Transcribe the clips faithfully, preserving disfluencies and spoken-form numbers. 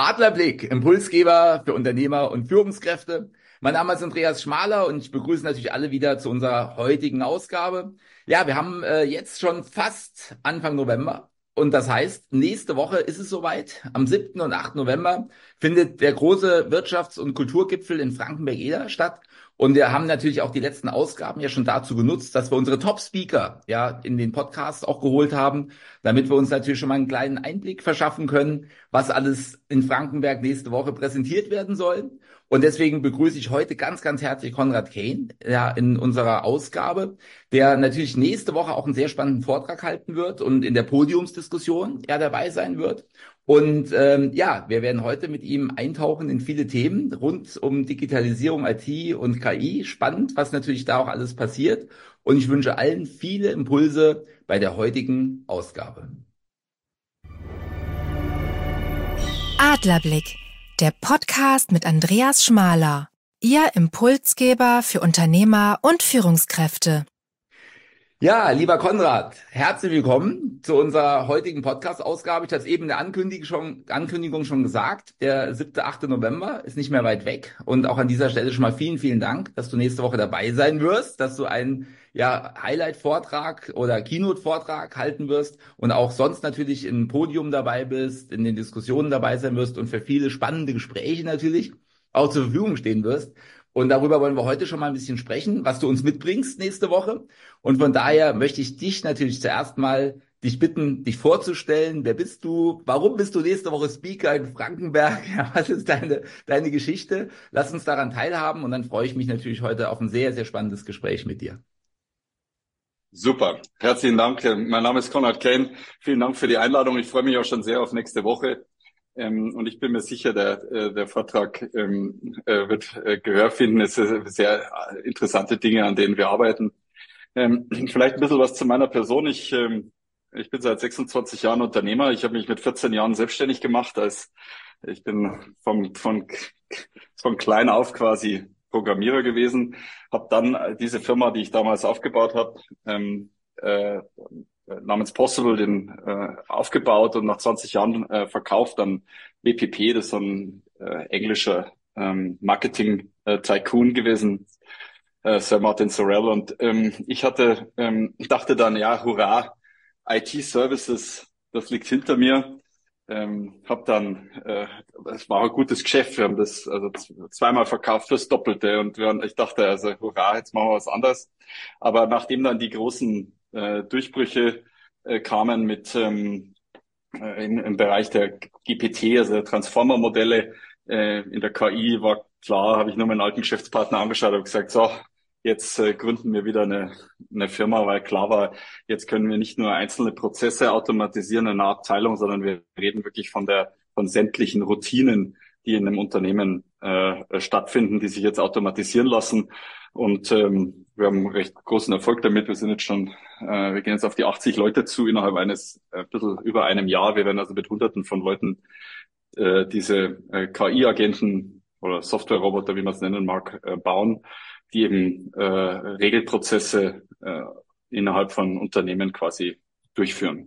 Adlerblick, Impulsgeber für Unternehmer und Führungskräfte. Mein Name ist Andreas Schmaler und ich begrüße natürlich alle wieder zu unserer heutigen Ausgabe. Ja, wir haben äh, jetzt schon fast Anfang November und das heißt, nächste Woche ist es soweit. Am siebten und achten November findet der große Wirtschafts- und Kulturgipfel in Frankenberg-Eder statt. Und wir haben natürlich auch die letzten Ausgaben ja schon dazu genutzt, dass wir unsere Top-Speaker ja in den Podcast auch geholt haben, damit wir uns natürlich schon mal einen kleinen Einblick verschaffen können, was alles in Frankenberg nächste Woche präsentiert werden soll. Und deswegen begrüße ich heute ganz, ganz herzlich Konrad Kane ja, in unserer Ausgabe, der natürlich nächste Woche auch einen sehr spannenden Vortrag halten wird und in der Podiumsdiskussion ja dabei sein wird. Und ähm, ja, wir werden heute mit ihm eintauchen in viele Themen rund um Digitalisierung, I T und K I. Spannend, was natürlich da auch alles passiert. Und ich wünsche allen viele Impulse bei der heutigen Ausgabe. Adlerblick, der Podcast mit Andreas Schmaler, Ihr Impulsgeber für Unternehmer und Führungskräfte. Ja, lieber Konrad, herzlich willkommen zu unserer heutigen Podcast-Ausgabe. Ich hatte es eben in der Ankündigung schon, Ankündigung schon gesagt, der siebte, achte November ist nicht mehr weit weg. Und auch an dieser Stelle schon mal vielen, vielen Dank, dass du nächste Woche dabei sein wirst, dass du einen ja, Highlight-Vortrag oder Keynote-Vortrag halten wirst und auch sonst natürlich im Podium dabei bist, in den Diskussionen dabei sein wirst und für viele spannende Gespräche natürlich auch zur Verfügung stehen wirst. Und darüber wollen wir heute schon mal ein bisschen sprechen, was du uns mitbringst nächste Woche. Und von daher möchte ich dich natürlich zuerst mal dich bitten, dich vorzustellen. Wer bist du? Warum bist du nächste Woche Speaker in Frankenberg? Ja, was ist deine, deine Geschichte? Lass uns daran teilhaben und dann freue ich mich natürlich heute auf ein sehr, sehr spannendes Gespräch mit dir. Super. Herzlichen Dank. Mein Name ist Konrad Kane. Vielen Dank für die Einladung. Ich freue mich auch schon sehr auf nächste Woche. Ähm, und ich bin mir sicher, der, der Vortrag ähm, wird äh, Gehör finden. Es sind sehr interessante Dinge, an denen wir arbeiten. Ähm, vielleicht ein bisschen was zu meiner Person. Ich, ähm, ich bin seit sechsundzwanzig Jahren Unternehmer. Ich habe mich mit vierzehn Jahren selbstständig gemacht. Als ich bin vom, von, von klein auf quasi Programmierer gewesen. Habe dann diese Firma, die ich damals aufgebaut habe, ähm, äh, namens Possible, den äh, aufgebaut und nach zwanzig Jahren äh, verkauft an B P P, das ist so ein äh, englischer ähm, Marketing-Tycoon gewesen, äh, Sir Martin Sorrell. Und ähm, ich hatte, ähm, dachte dann, ja, hurra, I T-Services, das liegt hinter mir. Ähm, habe dann, äh, es war ein gutes Geschäft, wir haben das also zweimal verkauft fürs Doppelte und wir, ich dachte, also hurra, jetzt machen wir was anderes. Aber nachdem dann die großen äh, Durchbrüche äh, kamen mit ähm, äh, in, im Bereich der G P T, also der Transformer-Modelle äh, in der K I, war klar, habe ich nur meinen alten Geschäftspartner angeschaut und gesagt, so, jetzt äh, gründen wir wieder eine, eine Firma, weil klar war, jetzt können wir nicht nur einzelne Prozesse automatisieren in einer Abteilung, sondern wir reden wirklich von der von sämtlichen Routinen, die in einem Unternehmen äh, stattfinden, die sich jetzt automatisieren lassen. Und ähm, wir haben recht großen Erfolg damit. Wir sind jetzt schon, äh, wir gehen jetzt auf die achtzig Leute zu innerhalb eines, ein äh, bisschen über einem Jahr. Wir werden also mit Hunderten von Leuten äh, diese äh, K I-Agenten oder Software-Roboter, wie man es nennen mag, äh, bauen, die eben äh, Regelprozesse äh, innerhalb von Unternehmen quasi durchführen.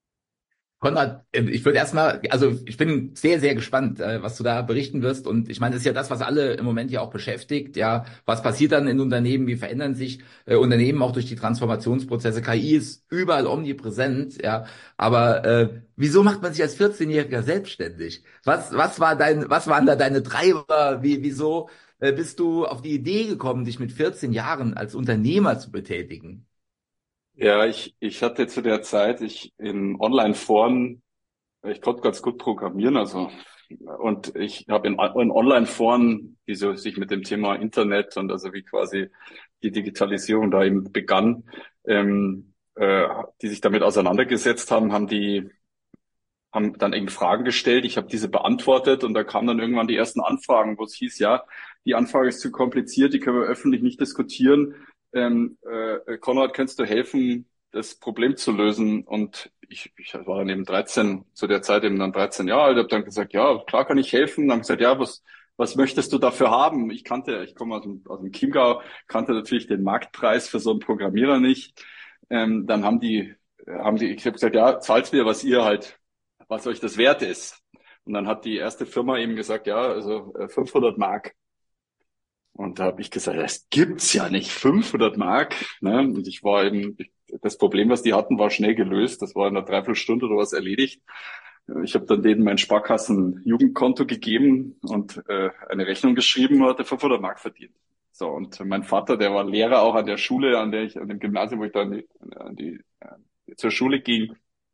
Konrad, ich würde erstmal, also ich bin sehr, sehr gespannt, was du da berichten wirst. Und ich meine, das ist ja das, was alle im Moment ja auch beschäftigt. Ja, was passiert dann in Unternehmen? Wie verändern sich äh, Unternehmen auch durch die Transformationsprozesse? K I ist überall omnipräsent. Ja, aber äh, wieso macht man sich als vierzehnjähriger selbstständig? Was, was war dein, was waren da deine Treiber? Wie, wieso äh, bist du auf die Idee gekommen, dich mit vierzehn Jahren als Unternehmer zu betätigen? Ja, ich, ich hatte zu der Zeit, ich in Online-Foren, ich konnte ganz gut programmieren, also, und ich habe in, in Online-Foren, die so sich mit dem Thema Internet und also wie quasi die Digitalisierung da eben begann, ähm, äh, die sich damit auseinandergesetzt haben, haben die, haben dann eben Fragen gestellt. Ich habe diese beantwortet und da kamen dann irgendwann die ersten Anfragen, wo es hieß, ja, die Anfrage ist zu kompliziert, die können wir öffentlich nicht diskutieren. Ähm, äh, Konrad, kannst du helfen, das Problem zu lösen? Und ich, ich war dann eben dreizehn, zu der Zeit eben dann dreizehn Jahre alt, habe dann gesagt, ja, klar kann ich helfen. Dann habe ich gesagt, ja, was, was möchtest du dafür haben? Ich kannte, ich komme aus dem, aus dem Chiemgau, kannte natürlich den Marktpreis für so einen Programmierer nicht. Ähm, dann haben die, haben die, ich habe gesagt, ja, zahlt mir, was ihr halt, was euch das wert ist. Und dann hat die erste Firma eben gesagt, ja, also fünfhundert Mark. Und da habe ich gesagt, das gibt's ja nicht, fünfhundert Mark. Ne? Und ich war eben, das Problem, was die hatten, war schnell gelöst. Das war in einer Dreiviertelstunde oder was erledigt. Ich habe dann denen mein Sparkassen-Jugendkonto gegeben und äh, eine Rechnung geschrieben und hatte fünfhundert Mark verdient. So, und mein Vater, der war Lehrer auch an der Schule, an der ich, an dem Gymnasium, wo ich da an die, an die, äh, zur Schule ging.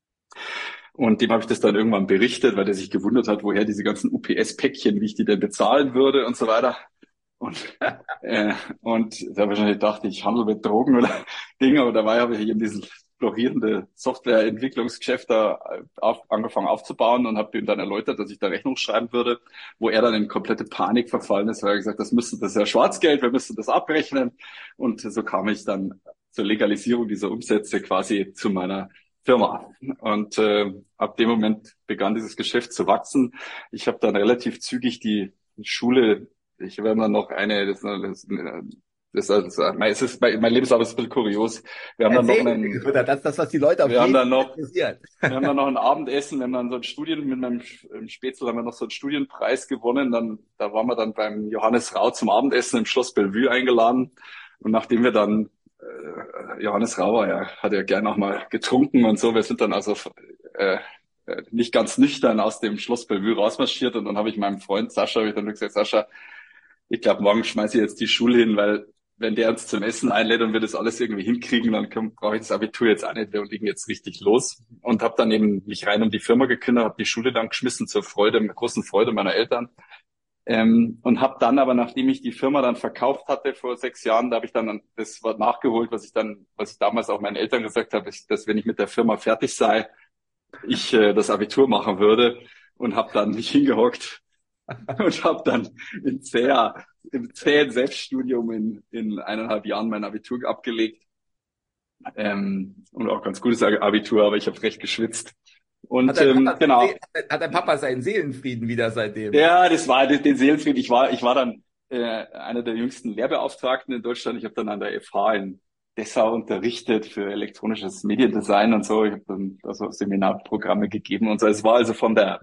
Und dem habe ich das dann irgendwann berichtet, weil der sich gewundert hat, woher diese ganzen U P S-Päckchen, wie ich die denn bezahlen würde und so weiter. Und, äh, und da wahrscheinlich dachte ich, handle mit Drogen oder Dinge, aber dabei habe ich eben dieses florierende Softwareentwicklungsgeschäft da auf, angefangen aufzubauen und habe ihm dann erläutert, dass ich da Rechnung schreiben würde, wo er dann in komplette Panik verfallen ist, weil er gesagt, das müsste, das ist ja Schwarzgeld, wir müssen das abrechnen. Und so kam ich dann zur Legalisierung dieser Umsätze quasi zu meiner Firma. Und äh, ab dem Moment begann dieses Geschäft zu wachsen. Ich habe dann relativ zügig die Schule, ich werde dann noch eine, das, das, das, das, das ist, mein Lebenslauf ist ein bisschen kurios. Wir haben Erzähl, dann noch einen, das ist das, was die Leute auf wir haben jeden dann Fall noch, interessiert. wir haben dann noch ein Abendessen, wir haben dann so ein Studien, mit meinem Spätzle haben wir noch so einen Studienpreis gewonnen. Dann, da waren wir dann beim Johannes Rau zum Abendessen im Schloss Bellevue eingeladen. Und nachdem wir dann äh, Johannes Rauer, ja, hat ja gern auch mal getrunken und so. Wir sind dann also äh, nicht ganz nüchtern aus dem Schloss Bellevue rausmarschiert und dann habe ich meinem Freund Sascha, habe ich dann gesagt, Sascha, ich glaube, morgen schmeiße ich jetzt die Schule hin, weil wenn der uns zum Essen einlädt und wir das alles irgendwie hinkriegen, dann brauche ich das Abitur jetzt auch nicht, wir legen jetzt richtig los. Und habe dann eben mich rein um die Firma gekümmert, habe die Schule dann geschmissen zur Freude, großen Freude meiner Eltern. Ähm, und habe dann aber, nachdem ich die Firma dann verkauft hatte vor sechs Jahren, da habe ich dann das war nachgeholt, was ich dann, was ich damals auch meinen Eltern gesagt habe, ist, dass wenn ich mit der Firma fertig sei, ich äh, das Abitur machen würde und habe dann mich hingehockt und habe dann in zäher, im zähen Selbststudium in, in eineinhalb Jahren mein Abitur abgelegt. Ähm, und auch ganz gutes Abitur, aber ich habe recht geschwitzt. Und hat dein, ähm, Papa genau. See- hat dein Papa seinen Seelenfrieden wieder seitdem? Ja, das war den, den Seelenfrieden. Ich war, ich war dann äh, einer der jüngsten Lehrbeauftragten in Deutschland. Ich habe dann an der F H in Dessau unterrichtet für elektronisches Mediendesign und so. Ich habe dann also Seminarprogramme gegeben und so. Es war also von der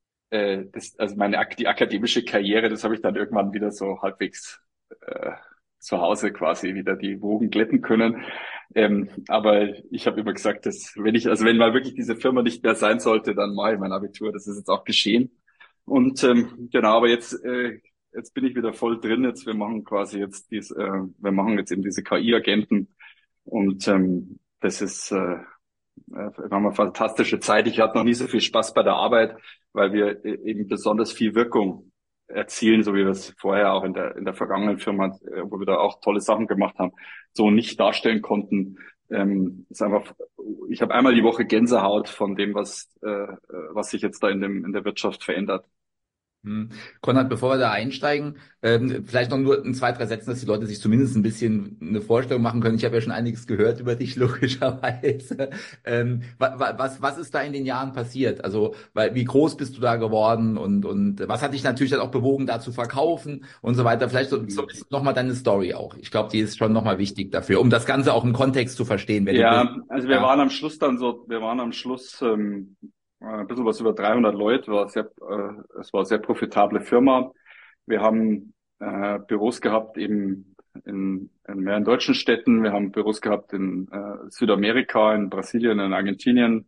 Äh, das, also meine die akademische Karriere, das habe ich dann irgendwann wieder so halbwegs äh, zu Hause quasi wieder die Wogen glätten können. Ähm, aber ich habe immer gesagt, dass wenn ich, also wenn mal wirklich diese Firma nicht mehr sein sollte, dann mache ich mein Abitur. Das ist jetzt auch geschehen. Und ähm, genau, aber jetzt äh, jetzt bin ich wieder voll drin. Jetzt wir machen quasi jetzt dies, äh, wir machen jetzt eben diese K I-Agenten und ähm, das ist äh, wir haben eine fantastische Zeit. Ich hatte noch nie so viel Spaß bei der Arbeit, weil wir eben besonders viel Wirkung erzielen, so wie wir es vorher auch in der in der vergangenen Firma, wo wir da auch tolle Sachen gemacht haben, so nicht darstellen konnten. Ähm, ist einfach, ich habe einmal die Woche Gänsehaut von dem, was äh, was sich jetzt da in dem in der Wirtschaft verändert. Hm. Konrad, bevor wir da einsteigen, ähm, vielleicht noch nur in zwei, drei Sätzen, dass die Leute sich zumindest ein bisschen eine Vorstellung machen können. Ich habe ja schon einiges gehört über dich, logischerweise. Ähm, wa, was, was ist da in den Jahren passiert? Also, weil, wie groß bist du da geworden und, und was hat dich natürlich dann auch bewogen, da zu verkaufen und so weiter? Vielleicht so, so nochmal deine Story auch. Ich glaube, die ist schon nochmal wichtig dafür, um das Ganze auch im Kontext zu verstehen. Wenn Ja, du also wir ja. waren am Schluss dann so, wir waren am Schluss ähm, ein bisschen was über dreihundert Leute, war sehr, äh, es war eine sehr profitable Firma. Wir haben äh, Büros gehabt eben in, in mehreren deutschen Städten. Wir haben Büros gehabt in äh, Südamerika, in Brasilien, in Argentinien.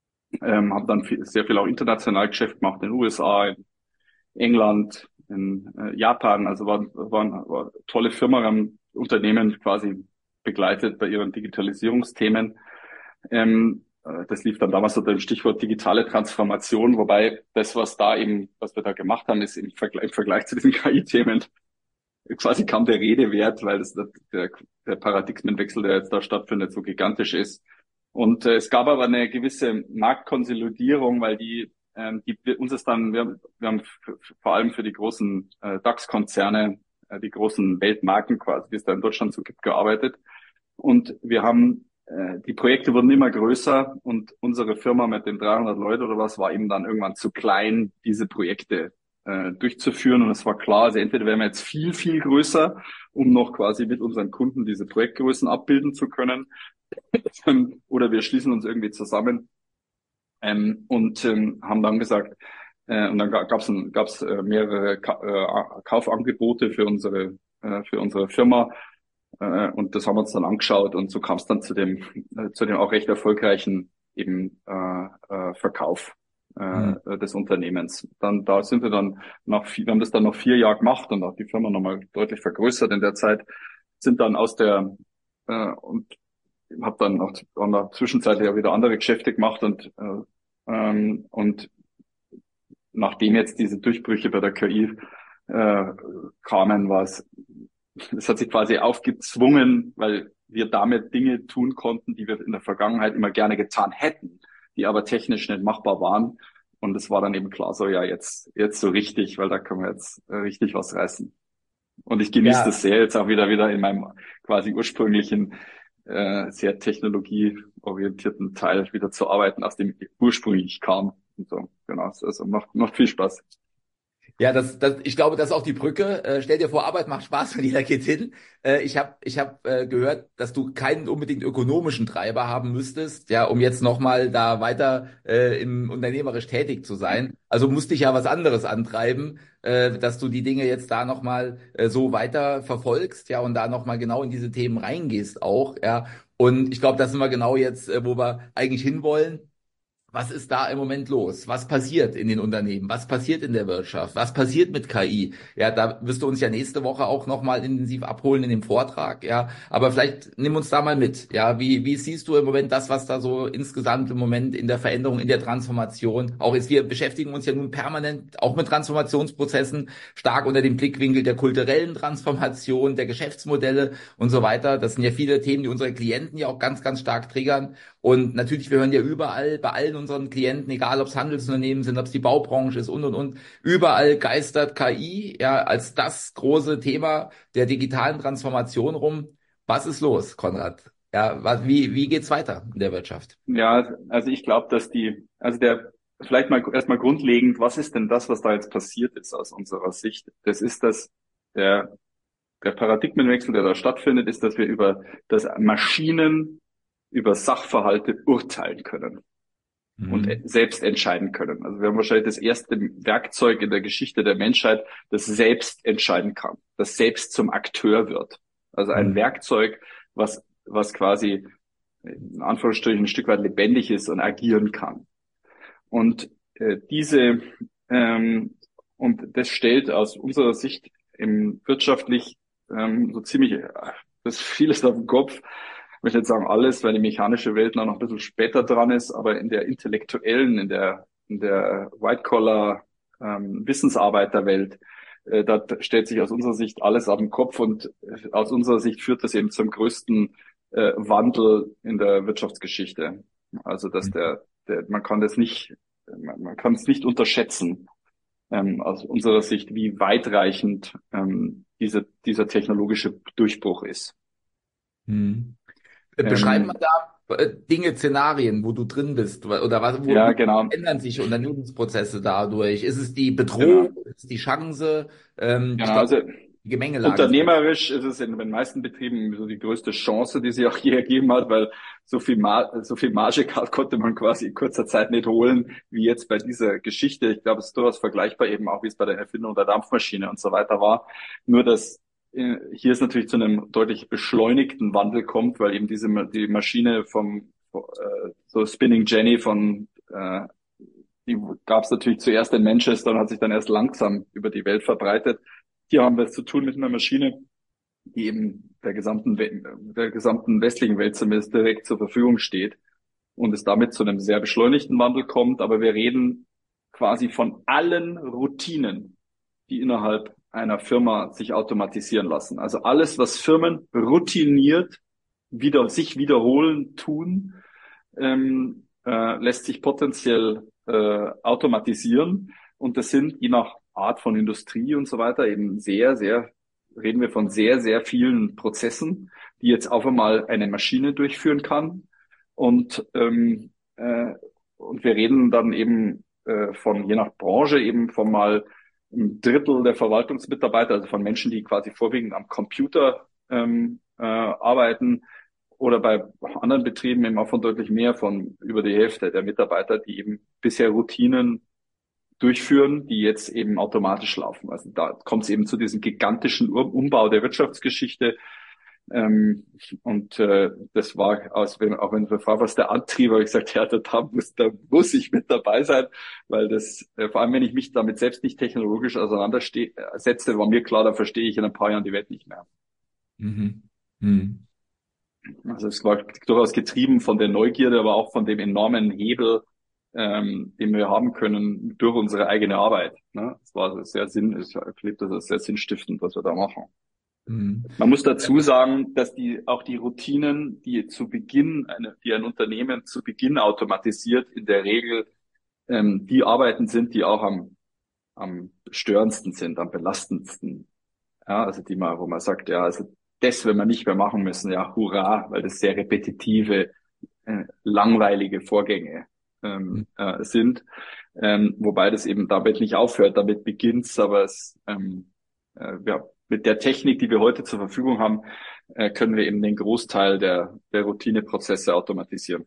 Ähm, haben dann viel, sehr viel auch international Geschäft gemacht in den U S A, in England, in äh, Japan. Also war, war, war eine tolle Firma. Wir haben Unternehmen quasi begleitet bei ihren Digitalisierungsthemen. Ähm, Das lief dann damals unter dem Stichwort digitale Transformation, wobei das, was da eben, was wir da gemacht haben, ist im Vergleich, im Vergleich zu diesen K I-Themen quasi kaum der Rede wert, weil das der, der Paradigmenwechsel, der jetzt da stattfindet, so gigantisch ist. Und äh, es gab aber eine gewisse Marktkonsolidierung, weil die, ähm, die uns ist dann, wir, wir haben vor allem für die großen äh, DAX-Konzerne, äh, die großen Weltmarken quasi, die es da in Deutschland so gibt, gearbeitet. Und wir haben die Projekte wurden immer größer und unsere Firma mit den dreihundert Leuten oder was war eben dann irgendwann zu klein, diese Projekte äh, durchzuführen. Und es war klar, also entweder werden wir jetzt viel, viel größer, um noch quasi mit unseren Kunden diese Projektgrößen abbilden zu können, oder wir schließen uns irgendwie zusammen ähm, und ähm, haben dann gesagt, Äh, und dann gab es gab's, äh, mehrere Ka äh, Kaufangebote für unsere, äh, für unsere Firma. Äh, und das haben wir uns dann angeschaut und so kam es dann zu dem, äh, zu dem auch recht erfolgreichen eben äh, äh, Verkauf Hm. äh, des Unternehmens. Dann, da sind wir dann nach, vier, wir haben das dann noch vier Jahre gemacht und auch die Firma nochmal deutlich vergrößert in der Zeit, sind dann aus der, äh, und habe dann auch in der Zwischenzeit ja wieder andere Geschäfte gemacht und, äh, ähm, und nachdem jetzt diese Durchbrüche bei der K I äh, kamen, war es, es hat sich quasi aufgezwungen, weil wir damit Dinge tun konnten, die wir in der Vergangenheit immer gerne getan hätten, die aber technisch nicht machbar waren. Und es war dann eben klar, so ja, jetzt, jetzt so richtig, weil da können wir jetzt äh, richtig was reißen. Und ich genieße das Ja, sehr, jetzt auch wieder wieder in meinem quasi ursprünglichen, äh, sehr technologieorientierten Teil wieder zu arbeiten, aus dem ich ursprünglich kam. Und so, genau, also macht, macht viel Spaß. Ja, das, das, ich glaube, das ist auch die Brücke. Äh, stell dir vor, Arbeit macht Spaß und jeder geht hin. Äh, ich habe ich hab, äh, gehört, dass du keinen unbedingt ökonomischen Treiber haben müsstest, ja, um jetzt nochmal da weiter äh, im unternehmerisch tätig zu sein. Also musste ich ja was anderes antreiben, äh, dass du die Dinge jetzt da nochmal äh, so weiter verfolgst, ja, und da nochmal genau in diese Themen reingehst auch, ja. Und ich glaube, das sind wir genau jetzt, äh, wo wir eigentlich hinwollen. Was ist da im Moment los? Was passiert in den Unternehmen? Was passiert in der Wirtschaft? Was passiert mit K I? Ja, da wirst du uns ja nächste Woche auch nochmal intensiv abholen in dem Vortrag. Ja, aber vielleicht nimm uns da mal mit. Ja, wie, wie siehst du im Moment das, was da so insgesamt im Moment in der Veränderung, in der Transformation auch ist? Wir beschäftigen uns ja nun permanent auch mit Transformationsprozessen, stark unter dem Blickwinkel der kulturellen Transformation, der Geschäftsmodelle und so weiter. Das sind ja viele Themen, die unsere Klienten ja auch ganz, ganz stark triggern. Und natürlich, wir hören ja überall, bei allen unseren Klienten, egal ob es Handelsunternehmen sind, ob es die Baubranche ist und, und, und, überall geistert K I, ja, als das große Thema der digitalen Transformation rum. Was ist los, Konrad? Ja, was, wie, wie geht's weiter in der Wirtschaft? Ja, also ich glaube, dass die, also der, vielleicht mal erstmal grundlegend, was ist denn das, was da jetzt passiert ist aus unserer Sicht? Das ist das, der, der Paradigmenwechsel, der da stattfindet, ist, dass wir über, dass Maschinen über Sachverhalte urteilen können und Mhm. selbst entscheiden können. Also wir haben wahrscheinlich das erste Werkzeug in der Geschichte der Menschheit, das selbst entscheiden kann, das selbst zum Akteur wird. Also ein Mhm. Werkzeug, was, was quasi in Anführungsstrichen ein Stück weit lebendig ist und agieren kann. Und äh, diese ähm, und das stellt aus unserer Sicht im wirtschaftlich ähm, so ziemlich äh, das ist vieles auf den Kopf. Ich möchte nicht sagen alles, weil die mechanische Welt noch ein bisschen später dran ist, aber in der intellektuellen, in der in der White-Collar ähm, Wissensarbeiterwelt, äh, da stellt sich aus unserer Sicht alles auf den Kopf und äh, aus unserer Sicht führt das eben zum größten äh, Wandel in der Wirtschaftsgeschichte. Also dass der, der man kann das nicht, man, man kann es nicht unterschätzen, ähm, aus unserer Sicht, wie weitreichend ähm, diese, dieser technologische Durchbruch ist. Mhm. Äh, Beschreib mal Ähm, da äh, Dinge, Szenarien, wo du drin bist oder was, wo, ja, wie genau, ändern sich Unternehmensprozesse dadurch? Ist es die Bedrohung? genau, Ist es die Chance? Ähm, ich genau. glaube, Also die Gemengelage ist. unternehmerisch ist es in den meisten Betrieben so die größte Chance, die sie auch je ergeben hat, weil so viel, Mar so viel Marge konnte man quasi in kurzer Zeit nicht holen, wie jetzt bei dieser Geschichte. Ich glaube, es ist durchaus vergleichbar eben auch, wie es bei der Erfindung der Dampfmaschine und so weiter war. Nur, dass äh, hier es natürlich zu einem deutlich beschleunigten Wandel kommt, weil eben diese die Maschine vom äh, so Spinning Jenny von äh, die gab es natürlich zuerst in Manchester und hat sich dann erst langsam über die Welt verbreitet. Hier haben wir es zu tun mit einer Maschine, die eben der gesamten, der gesamten westlichen Welt zumindest direkt zur Verfügung steht und es damit zu einem sehr beschleunigten Wandel kommt. Aber wir reden quasi von allen Routinen, die innerhalb einer Firma sich automatisieren lassen. Also alles, was Firmen routiniert wieder, sich wiederholen tun, ähm, äh, lässt sich potenziell äh, automatisieren. Und das sind je nach Art von Industrie und so weiter eben sehr, sehr, reden wir von sehr, sehr vielen Prozessen, die jetzt auf einmal eine Maschine durchführen kann. Und, ähm, äh, und wir reden dann eben äh, von, je nach Branche, eben von mal ein Drittel der Verwaltungsmitarbeiter, also von Menschen, die quasi vorwiegend am Computer ähm, äh, arbeiten, oder bei anderen Betrieben eben auch von deutlich mehr, von über die Hälfte der Mitarbeiter, die eben bisher Routinen durchführen, die jetzt eben automatisch laufen. Also da kommt es eben zu diesem gigantischen Umbau der Wirtschaftsgeschichte. Ähm, und äh, das war, aus, wenn, auch wenn du fragst, was der Antrieb, habe ich gesagt, ja, da muss, da muss ich mit dabei sein, weil das, äh, vor allem wenn ich mich damit selbst nicht technologisch auseinandersetze, war mir klar, da verstehe ich in ein paar Jahren die Welt nicht mehr. Mhm. Mhm. Also es war durchaus getrieben von der Neugierde, aber auch von dem enormen Hebel, ähm, den wir haben können durch unsere eigene Arbeit. Ne? Es war sehr sinn, ich erlebe das als sehr sinnstiftend, was wir da machen. Mhm. Man muss dazu sagen, dass die auch die Routinen, die zu Beginn, eine, die ein Unternehmen zu Beginn automatisiert, in der Regel ähm, die Arbeiten sind, die auch am, am störendsten sind, am belastendsten. Ja, also die mal, wo man sagt, ja, also das, wenn wir nicht mehr machen müssen, ja, hurra, weil das sehr repetitive, äh, langweilige Vorgänge ähm, äh, sind. Ähm, wobei das eben damit nicht aufhört, damit beginnt's, aber es ähm, äh, ja, mit der Technik, die wir heute zur Verfügung haben, äh, können wir eben den Großteil der, der Routineprozesse automatisieren.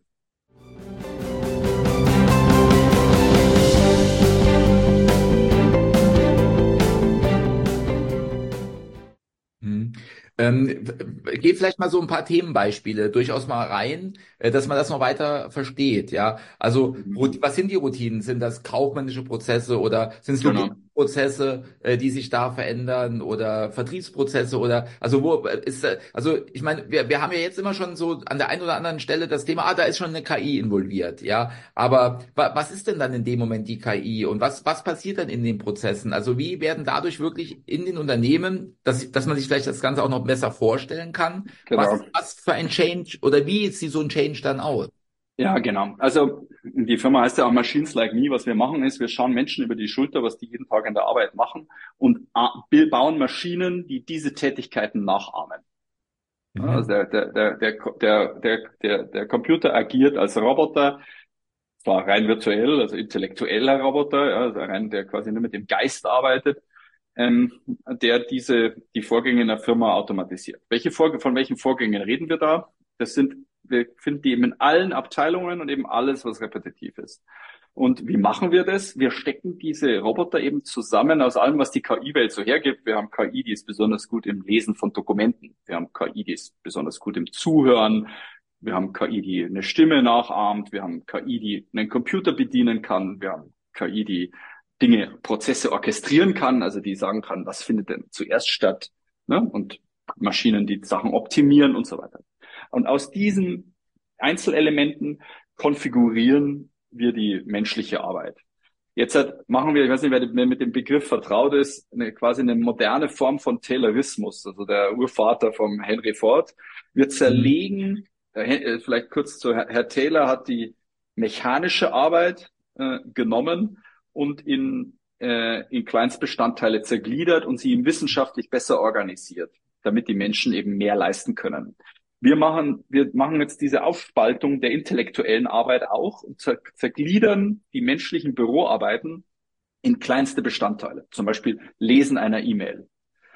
Hm. Ähm, geht vielleicht mal so ein paar Themenbeispiele durchaus mal rein, äh, dass man das noch weiter versteht, ja. Also, Rut- was sind die Routinen? Sind das kaufmännische Prozesse oder sind es Genau. Logistikprozesse, äh, die sich da verändern oder Vertriebsprozesse oder, also wo äh, ist, äh, also ich meine, wir, wir haben ja jetzt immer schon so an der einen oder anderen Stelle das Thema, ah, da ist schon eine K I involviert, ja. Aber wa was ist denn dann in dem Moment die K I und was, was passiert dann in den Prozessen? Also wie werden dadurch wirklich in den Unternehmen, dass, dass man sich vielleicht das Ganze auch noch besser vorstellen kann, Genau. was, was für ein Change oder wie sieht so ein Change dann aus? Ja, genau. Also die Firma heißt ja auch Machines Like Me. Was wir machen ist, wir schauen Menschen über die Schulter, was die jeden Tag in der Arbeit machen und äh, bauen Maschinen, die diese Tätigkeiten nachahmen. Ja, also Mhm. der, der, der, der, der, der, der, der Computer agiert als Roboter, zwar rein virtuell, also intellektueller Roboter, ja, also rein, der quasi nur mit dem Geist arbeitet, ähm, der diese die Vorgänge in der Firma automatisiert. Welche Vorg von welchen Vorgängen reden wir da? Das sind, wir finden die eben in allen Abteilungen und eben alles, was repetitiv ist. Und wie machen wir das? Wir stecken diese Roboter eben zusammen aus allem, was die K I-Welt so hergibt. Wir haben K I, die ist besonders gut im Lesen von Dokumenten. Wir haben K I, die ist besonders gut im Zuhören. Wir haben K I, die eine Stimme nachahmt. Wir haben K I, die einen Computer bedienen kann. Wir haben K I, die Dinge, Prozesse orchestrieren kann, also die sagen kann, was findet denn zuerst statt, ne? Und Maschinen, die Sachen optimieren und so weiter. Und aus diesen Einzelelementen konfigurieren wir die menschliche Arbeit. Jetzt hat, machen wir, ich weiß nicht, wer mit dem Begriff vertraut ist, eine, quasi eine moderne Form von Taylorismus, also der Urvater vom Henry Ford. Wir zerlegen, äh, vielleicht kurz zu Herr Taylor hat die mechanische Arbeit äh, genommen und in, äh, in Kleinstbestandteile zergliedert und sie wissenschaftlich besser organisiert, damit die Menschen eben mehr leisten können. Wir machen, wir machen jetzt diese Aufspaltung der intellektuellen Arbeit auch und zergliedern die menschlichen Büroarbeiten in kleinste Bestandteile. Zum Beispiel Lesen einer E-Mail,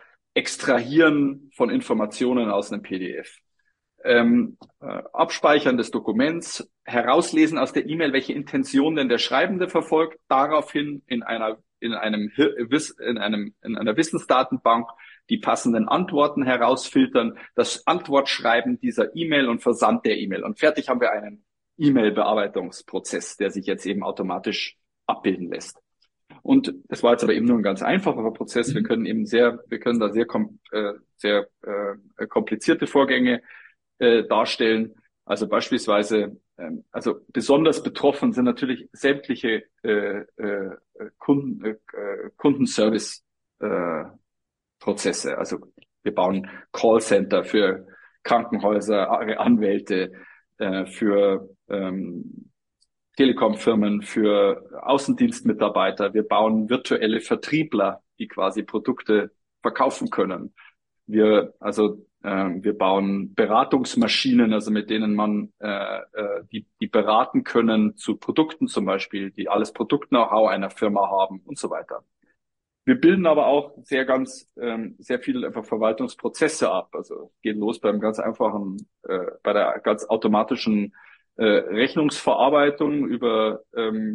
Extrahieren von Informationen aus einem P D F, ähm, äh, Abspeichern des Dokuments, herauslesen aus der E-Mail, welche Intention denn der Schreibende verfolgt, daraufhin in einer in einem in einem in einer Wissensdatenbank die passenden Antworten herausfiltern, das Antwortschreiben dieser E-Mail und Versand der E-Mail. Und fertig haben wir einen E-Mail-Bearbeitungsprozess, der sich jetzt eben automatisch abbilden lässt. Und das war jetzt aber eben nur ein ganz einfacher Prozess. Wir können eben sehr, wir können da sehr, äh, sehr äh, komplizierte Vorgänge äh, darstellen. Also beispielsweise, ähm, also besonders betroffen sind natürlich sämtliche äh, äh, Kunden, äh, Kundenservice äh, Prozesse. Also wir bauen Callcenter für Krankenhäuser, Anwälte, äh, für ähm, Telekom-Firmen, für Außendienstmitarbeiter. Wir bauen virtuelle Vertriebler, die quasi Produkte verkaufen können. Wir, also äh, wir bauen Beratungsmaschinen, also mit denen man äh, äh, die, die beraten können zu Produkten zum Beispiel, die alles Produkt-Know-how einer Firma haben und so weiter. Wir bilden aber auch sehr ganz ähm, sehr viel einfach Verwaltungsprozesse ab. Also geht los beim ganz einfachen, äh, bei der ganz automatischen äh, Rechnungsverarbeitung über ähm,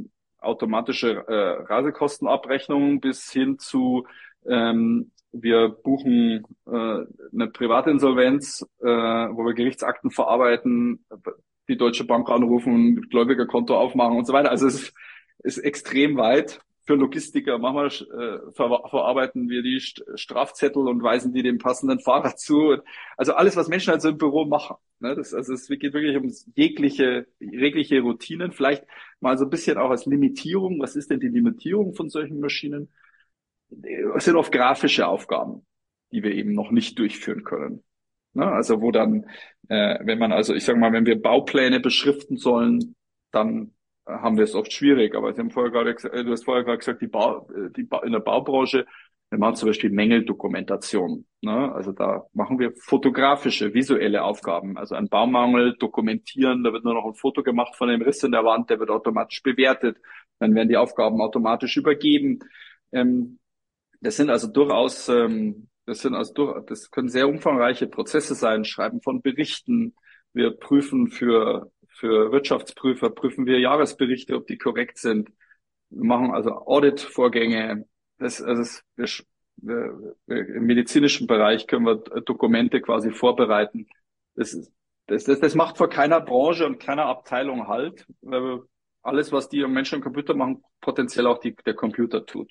automatische äh, Reisekostenabrechnung bis hin zu ähm, wir buchen äh, eine Privatinsolvenz, äh, wo wir Gerichtsakten verarbeiten, die Deutsche Bank anrufen, Gläubigerkonto aufmachen und so weiter. Also es ist, ist extrem weit. Für Logistiker machen wir, äh, ver verarbeiten wir die St Strafzettel und weisen die dem passenden Fahrer zu. Also alles, was Menschen halt so im Büro machen. Ne? Das, also es geht wirklich um jegliche, jegliche Routinen. Vielleicht mal so ein bisschen auch als Limitierung. Was ist denn die Limitierung von solchen Maschinen? Es sind oft grafische Aufgaben, die wir eben noch nicht durchführen können. Ne? Also wo dann, äh, wenn man also, ich sage mal, wenn wir Baupläne beschriften sollen, dann haben wir es oft schwierig. Aber Sie haben vorher gerade, du hast vorher gerade gesagt, die Bau, die ba in der Baubranche, wir machen zum Beispiel Mängeldokumentation. Ne? Also da machen wir fotografische, visuelle Aufgaben. Also einen Baumangel dokumentieren, da wird nur noch ein Foto gemacht von dem Riss in der Wand, der wird automatisch bewertet. Dann werden die Aufgaben automatisch übergeben. Ähm, das sind also durchaus, ähm, das sind also durch, das können sehr umfangreiche Prozesse sein, Schreiben von Berichten. Wir prüfen für Für Wirtschaftsprüfer prüfen wir Jahresberichte, ob die korrekt sind. Wir machen also Audit-Vorgänge. Das, also das, wir, wir, im medizinischen Bereich können wir Dokumente quasi vorbereiten. Das, ist, das, das, das macht vor keiner Branche und keiner Abteilung Halt, weil wir alles, was die Menschen am Computer machen, potenziell auch die, der Computer tut.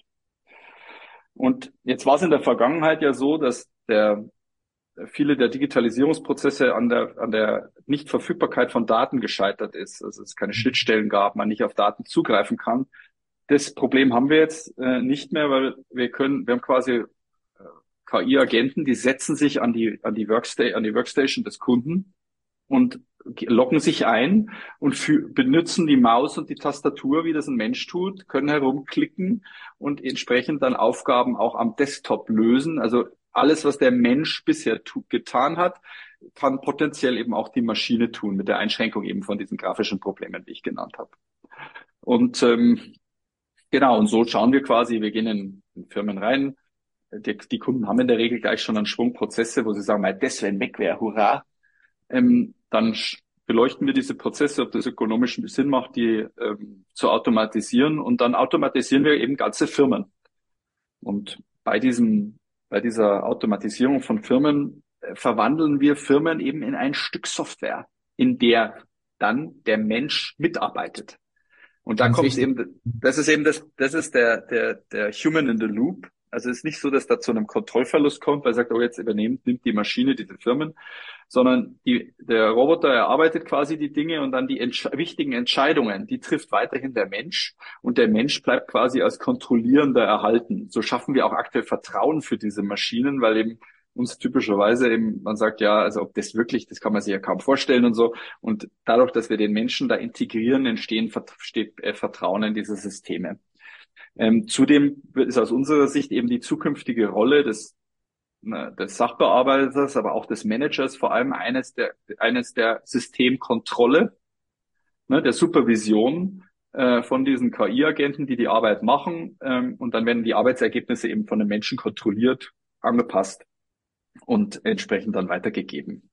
Und jetzt war es in der Vergangenheit ja so, dass der viele der Digitalisierungsprozesse an der, an der Nichtverfügbarkeit von Daten gescheitert ist. Also es keine Schnittstellen gab, man nicht auf Daten zugreifen kann. Das Problem haben wir jetzt äh, nicht mehr, weil wir können, wir haben quasi äh, K I-Agenten, die setzen sich an die, an die Workstation, an die Workstation des Kunden und loggen sich ein und für, benutzen die Maus und die Tastatur, wie das ein Mensch tut, können herumklicken und entsprechend dann Aufgaben auch am Desktop lösen. Also alles, was der Mensch bisher getan hat, kann potenziell eben auch die Maschine tun, mit der Einschränkung eben von diesen grafischen Problemen, die ich genannt habe. Und ähm, genau, und so schauen wir quasi, wir gehen in, in Firmen rein. Die, die Kunden haben in der Regel gleich schon einen Schwung Prozesse, wo sie sagen, mal, das, wenn weg wäre, hurra. Ähm, dann beleuchten wir diese Prozesse, ob das ökonomischen Sinn macht, die ähm, zu automatisieren. Und dann automatisieren wir eben ganze Firmen. Und bei diesem Bei dieser Automatisierung von Firmen äh, verwandeln wir Firmen eben in ein Stück Software, in der dann der Mensch mitarbeitet. Und da kommt eben, das ist eben das, das ist der, der, der Human in the Loop. Also es ist nicht so, dass da zu einem Kontrollverlust kommt, weil er sagt, oh, jetzt übernimmt, nimmt die Maschine diese Firmen, sondern die, der Roboter erarbeitet quasi die Dinge und dann die entsch wichtigen Entscheidungen, die trifft weiterhin der Mensch und der Mensch bleibt quasi als Kontrollierender erhalten. So schaffen wir auch aktuell Vertrauen für diese Maschinen, weil eben uns typischerweise eben, man sagt ja, also ob das wirklich, das kann man sich ja kaum vorstellen und so. Und dadurch, dass wir den Menschen da integrieren, entstehen steht, äh, Vertrauen in diese Systeme. Ähm, zudem ist aus unserer Sicht eben die zukünftige Rolle des, ne, des Sachbearbeiters, aber auch des Managers vor allem eines der, eines der Systemkontrolle, ne, der Supervision äh, von diesen K I-Agenten, die die Arbeit machen. Ähm, und dann werden die Arbeitsergebnisse eben von den Menschen kontrolliert, angepasst und entsprechend dann weitergegeben.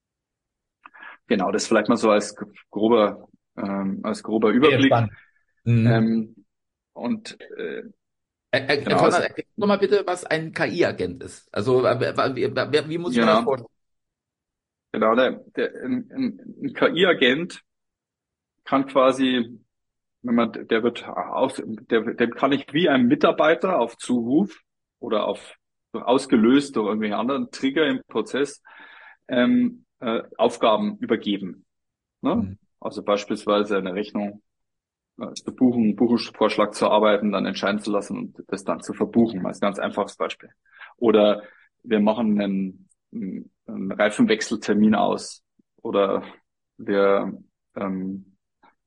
Genau, das vielleicht mal so als grober, ähm, als grober Überblick. Mhm. Ähm, Und äh, äh, genau, Konrad, erklär doch mal bitte, was ein K I-Agent ist. Also wie, wie, wie muss ich ja, mir das vorstellen? Genau, der, der, ein, ein K I-Agent kann quasi, wenn man, der wird aus, der, dem kann ich wie ein Mitarbeiter auf Zuruf oder auf ausgelöst durch irgendwelche anderen Trigger im Prozess ähm, äh, Aufgaben übergeben. Ne? Mhm. Also beispielsweise eine Rechnung zu buchen, einen Buchungsvorschlag zu arbeiten, dann entscheiden zu lassen und das dann zu verbuchen. Das ist ein ganz einfaches Beispiel. Oder wir machen einen, einen Reifenwechseltermin aus. Oder wir, ähm,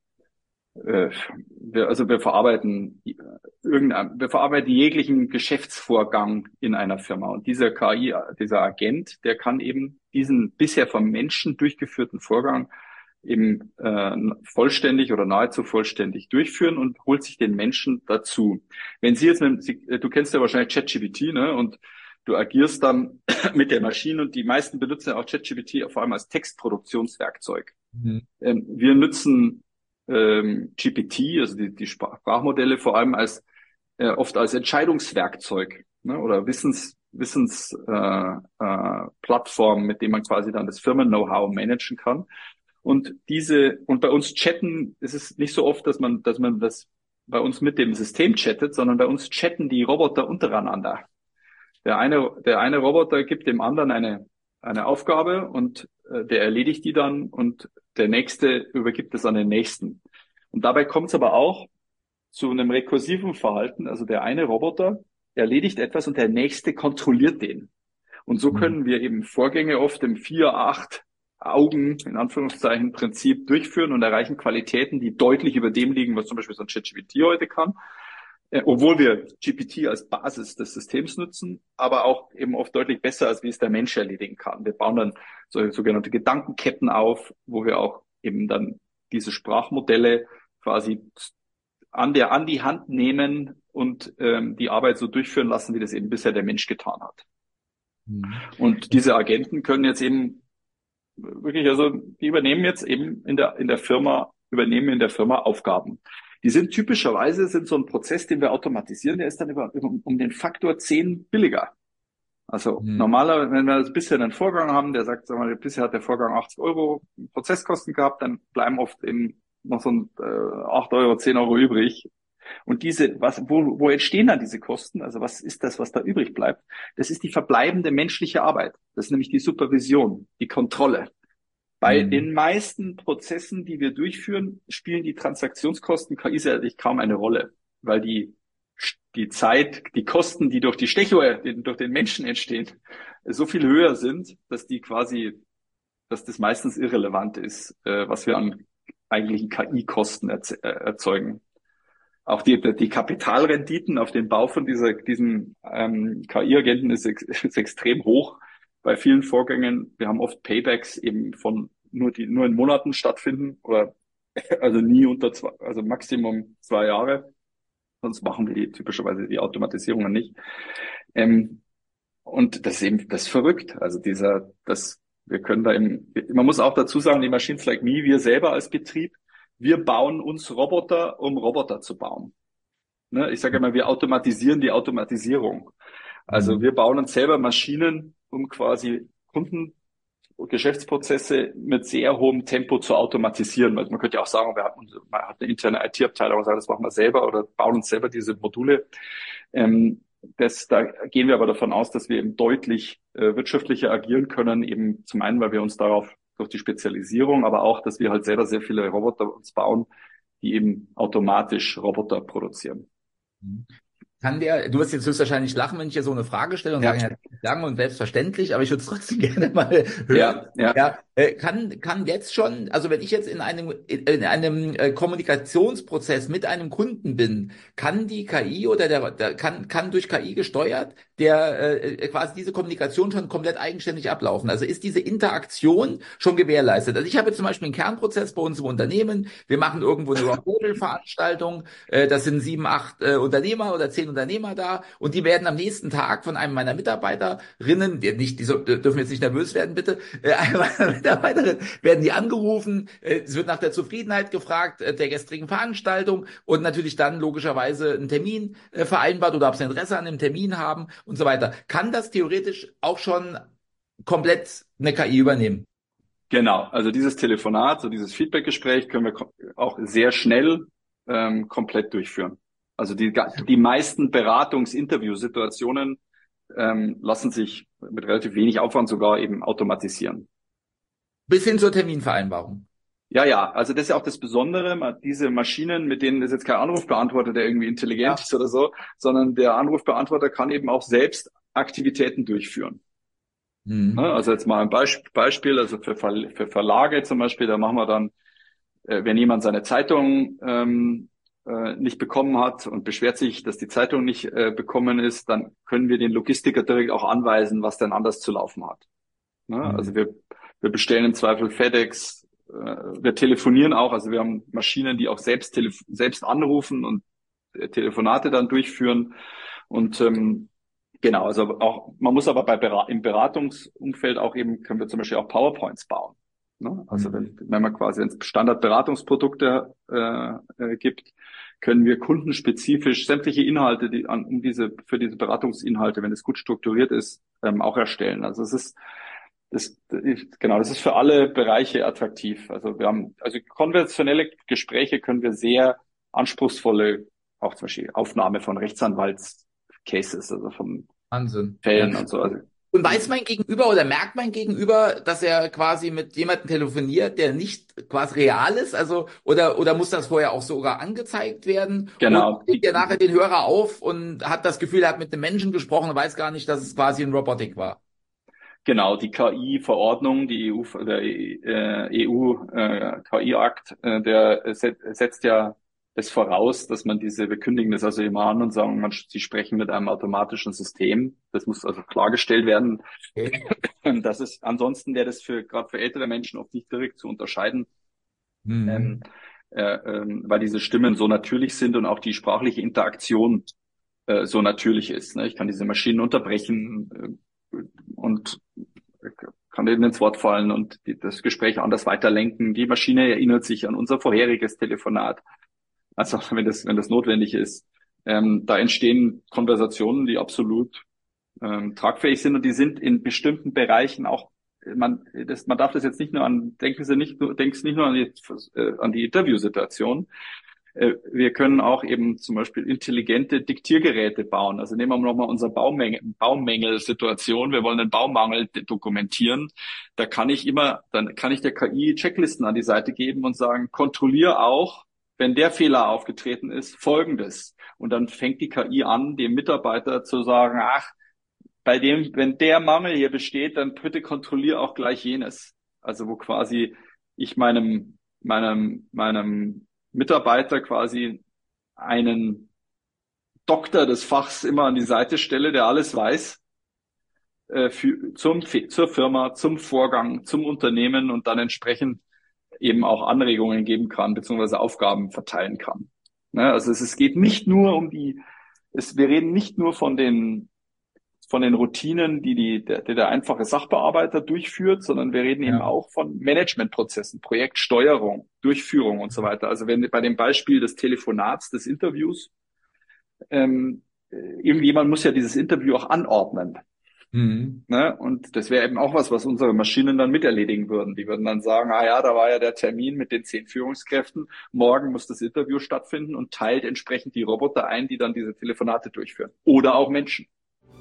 äh, wir, also wir verarbeiten irgendein, wir verarbeiten jeglichen Geschäftsvorgang in einer Firma. Und dieser K I, dieser Agent, der kann eben diesen bisher vom Menschen durchgeführten Vorgang eben äh, vollständig oder nahezu vollständig durchführen und holt sich den Menschen dazu. Wenn Sie jetzt, mit, Sie, du kennst ja wahrscheinlich ChatGPT, ne? Und du agierst dann mit der Maschine und die meisten benutzen ja auch ChatGPT vor allem als Textproduktionswerkzeug. Mhm. Ähm, wir nutzen ähm, G P T, also die, die Sprachmodelle vor allem als äh, oft als Entscheidungswerkzeug, ne, oder Wissens Wissens äh, äh, Plattform, mit dem man quasi dann das Firmen-Know-how managen kann. Und diese und bei uns chatten ist es nicht so oft, dass man dass man das bei uns mit dem System chattet, sondern bei uns chatten die Roboter untereinander. Der eine der eine Roboter gibt dem anderen eine eine Aufgabe und äh, der erledigt die dann und der nächste übergibt es an den nächsten. Und dabei kommt es aber auch zu einem rekursiven Verhalten. Also der eine Roboter erledigt etwas und der nächste kontrolliert den. Und so können wir eben Vorgänge oft im vier, acht Augen, in Anführungszeichen, Prinzip durchführen und erreichen Qualitäten, die deutlich über dem liegen, was zum Beispiel so ein ChatGPT heute kann. Äh, obwohl wir G P T als Basis des Systems nutzen, aber auch eben oft deutlich besser, als wie es der Mensch erledigen kann. Wir bauen dann so, sogenannte Gedankenketten auf, wo wir auch eben dann diese Sprachmodelle quasi an der an die Hand nehmen und ähm, die Arbeit so durchführen lassen, wie das eben bisher der Mensch getan hat. Mhm. Und diese Agenten können jetzt eben wirklich, also die übernehmen jetzt eben in der in der Firma übernehmen in der Firma Aufgaben. Die sind typischerweise sind so ein Prozess, den wir automatisieren, der ist dann über, über um den Faktor zehn billiger. Also mhm. normalerweise, wenn wir bisher einen Vorgang haben, der sagt, sagen wir, bisher hat der Vorgang achtzig Euro Prozesskosten gehabt, dann bleiben oft eben noch so ein, äh, acht Euro, zehn Euro übrig. Und diese, was, wo, wo entstehen dann diese Kosten? Also was ist das, was da übrig bleibt? Das ist die verbleibende menschliche Arbeit. Das ist nämlich die Supervision, die Kontrolle. Bei mhm. den meisten Prozessen, die wir durchführen, spielen die Transaktionskosten K I-seitig kaum eine Rolle, weil die die Zeit, die Kosten, die durch die Stechuhr, die durch den Menschen entstehen, so viel höher sind, dass die quasi, dass das meistens irrelevant ist, äh, was wir an eigentlichen K I-Kosten erze- äh, erzeugen. Auch die, die Kapitalrenditen auf den Bau von dieser, diesen ähm, K I-Agenten ist, ex- ist extrem hoch bei vielen Vorgängen. Wir haben oft Paybacks eben von nur die nur in Monaten stattfinden oder also nie unter zwei, also Maximum zwei Jahre. Sonst machen wir die typischerweise die Automatisierungen nicht. Ähm, und das ist eben das ist verrückt. Also dieser, das wir können da eben, man muss auch dazu sagen, die Machines Like Me, wir selber als Betrieb, wir bauen uns Roboter, um Roboter zu bauen. Ne? Ich sage immer, wir automatisieren die Automatisierung. Also wir bauen uns selber Maschinen, um quasi Kunden Geschäftsprozesse mit sehr hohem Tempo zu automatisieren. Also man könnte ja auch sagen, wir haben, man hat eine interne I T-Abteilung und sagt, das machen wir selber oder bauen uns selber diese Module. Ähm, das, da gehen wir aber davon aus, dass wir eben deutlich äh, wirtschaftlicher agieren können, eben zum einen, weil wir uns darauf durch die Spezialisierung, aber auch, dass wir halt selber sehr viele Roboter uns bauen, die eben automatisch Roboter produzieren. Kann der, du wirst jetzt höchstwahrscheinlich lachen, wenn ich dir so eine Frage stelle und ja. sagen, ja, lang und selbstverständlich, aber ich würde es trotzdem gerne mal hören. Ja, ja. ja äh, kann, kann jetzt schon, also wenn ich jetzt in einem, in einem äh, Kommunikationsprozess mit einem Kunden bin, kann die K I oder der, der kann, kann durch K I gesteuert, der äh, quasi diese Kommunikation schon komplett eigenständig ablaufen. Also ist diese Interaktion schon gewährleistet. Also ich habe jetzt zum Beispiel einen Kernprozess bei uns im Unternehmen. Wir machen irgendwo eine Roundtable-Veranstaltung. Äh, das sind sieben, acht äh, Unternehmer oder zehn Unternehmer da und die werden am nächsten Tag von einem meiner Mitarbeiterinnen, die nicht, die so, dürfen jetzt nicht nervös werden, bitte, äh, eine meiner Mitarbeiterinnen werden die angerufen, äh, es wird nach der Zufriedenheit gefragt äh, der gestrigen Veranstaltung und natürlich dann logischerweise einen Termin äh, vereinbart oder ob sie Interesse an einem Termin haben und so weiter. Kann das theoretisch auch schon komplett eine K I übernehmen? Genau, also dieses Telefonat, so dieses Feedbackgespräch können wir auch sehr schnell ähm, komplett durchführen. Also die, die meisten Beratungs-Interview-Situationen ähm, lassen sich mit relativ wenig Aufwand sogar eben automatisieren. Bis hin zur Terminvereinbarung. Ja, ja, also das ist ja auch das Besondere, diese Maschinen, mit denen ist jetzt kein Anrufbeantworter, der irgendwie intelligent ja. ist oder so, sondern der Anrufbeantworter kann eben auch selbst Aktivitäten durchführen. Mhm. Also jetzt mal ein Beispiel, also für, Ver- für Verlage zum Beispiel, da machen wir dann, äh, wenn jemand seine Zeitung ähm, nicht bekommen hat und beschwert sich, dass die Zeitung nicht äh, bekommen ist, dann können wir den Logistiker direkt auch anweisen, was denn anders zu laufen hat. Ne? Mhm. Also wir, wir bestellen im Zweifel FedEx, äh, wir telefonieren auch, also wir haben Maschinen, die auch selbst telef- selbst anrufen und äh, Telefonate dann durchführen und ähm, genau, also auch man muss aber bei Berat- im Beratungsumfeld auch eben, können wir zum Beispiel auch PowerPoints bauen. Ne? Also wenn, wenn man quasi Standardberatungsprodukte äh, äh, gibt, können wir kundenspezifisch sämtliche Inhalte, die an um diese für diese Beratungsinhalte, wenn es gut strukturiert ist, ähm, auch erstellen. Also es ist das, genau, das ist für alle Bereiche attraktiv. Also wir haben, also konventionelle Gespräche können wir sehr anspruchsvolle, auch zum Beispiel Aufnahme von Rechtsanwaltscases, also von Wahnsinn. Fällen Ja. und so. Also, Und weiß mein Gegenüber oder merkt mein Gegenüber, dass er quasi mit jemandem telefoniert, der nicht quasi real ist? Also, oder, oder muss das vorher auch sogar angezeigt werden? Oder genau. legt er nachher den Hörer auf und hat das Gefühl, er hat mit einem Menschen gesprochen und weiß gar nicht, dass es quasi ein Robotik war? Genau, die K I-Verordnung, die E U, der äh, E U-K I-Akt, äh, der set, setzt ja es voraus, dass man diese, wir kündigen das also immer an und sagen, man, sie sprechen mit einem automatischen System. Das muss also klargestellt werden. Okay. Das ist, ansonsten wäre das für, gerade für ältere Menschen oft nicht direkt zu unterscheiden, Mhm. ähm, äh, ähm, weil diese Stimmen so natürlich sind und auch die sprachliche Interaktion äh, so natürlich ist. Ne? Ich kann diese Maschinen unterbrechen, äh, und kann denen ins Wort fallen und die, das Gespräch anders weiterlenken. Die Maschine erinnert sich an unser vorheriges Telefonat, also wenn das, wenn das notwendig ist. Ähm, da entstehen Konversationen, die absolut ähm, tragfähig sind und die sind in bestimmten Bereichen auch, man, das, man darf das jetzt nicht nur an, denken Sie nicht nur, denken Sie nicht nur an die, äh, an die Interviewsituation. Wir können auch eben zum Beispiel intelligente Diktiergeräte bauen. Also nehmen wir nochmal unsere Baumängel, Baumängel-Situation. Wir wollen einen Baumangel dokumentieren. Da kann ich immer, dann kann ich der K I Checklisten an die Seite geben und sagen, kontrolliere auch, wenn der Fehler aufgetreten ist, Folgendes. Und dann fängt die K I an, dem Mitarbeiter zu sagen, ach, bei dem, wenn der Mangel hier besteht, dann bitte kontrolliere auch gleich jenes. Also wo quasi ich meinem, meinem, meinem Mitarbeiter quasi einen Doktor des Fachs immer an die Seite stelle, der alles weiß, äh, für, zum, zur Firma, zum Vorgang, zum Unternehmen und dann entsprechend eben auch Anregungen geben kann, beziehungsweise Aufgaben verteilen kann. Ne? Also es, es geht nicht nur um die, es, wir reden nicht nur von den von den Routinen, die, die der, der einfache Sachbearbeiter durchführt, sondern wir reden ja. eben auch von Managementprozessen, Projektsteuerung, Durchführung und so weiter. Also wenn bei dem Beispiel des Telefonats, des Interviews, ähm, irgendjemand muss ja dieses Interview auch anordnen. Mhm. Ne? Und das wäre eben auch was, was unsere Maschinen dann miterledigen würden. Die würden dann sagen, ah ja, da war ja der Termin mit den zehn Führungskräften, morgen muss das Interview stattfinden und teilt entsprechend die Roboter ein, die dann diese Telefonate durchführen. Oder auch Menschen.